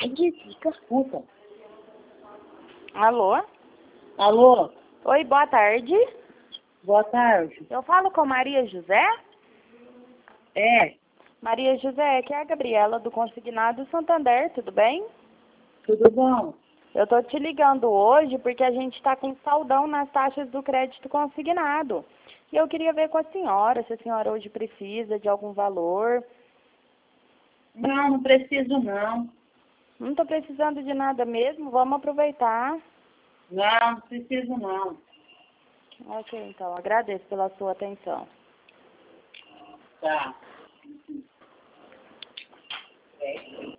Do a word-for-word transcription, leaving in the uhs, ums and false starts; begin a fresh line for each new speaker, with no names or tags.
Ai, que fica puta.
Alô?
Alô?
Oi, boa tarde.
Boa tarde.
Eu falo com Maria José?
É,
Maria José, aqui é a Gabriela do Consignado Santander, tudo bem?
tudo bom?
Eu tô te ligando hoje porque a gente está com saldão nas taxas do crédito consignado. E eu queria ver com a senhora, se a senhora hoje precisa de algum valor.
Não, não preciso não.
Não tô precisando de nada mesmo, vamos aproveitar.
Não, não preciso não.
Ok, então, agradeço pela sua atenção.
Tá. É.